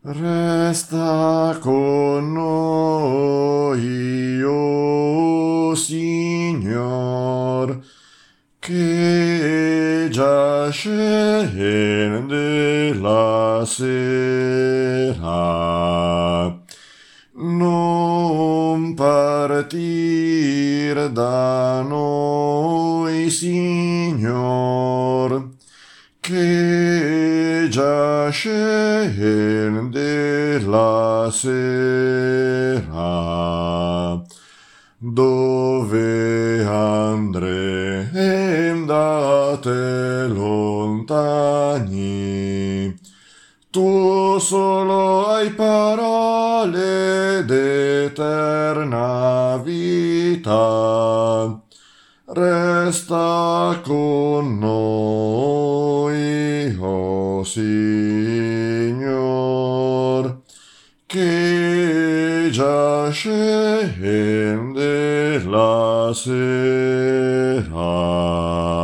Resta con noi, o Signor, che già scende la sera. Non partir da noi, Signor, che già scende la sera. Dove andrem da te lontani? Tu solo hai parole d'eterna vita. Resta con noi, o Signor, che già scende la sera.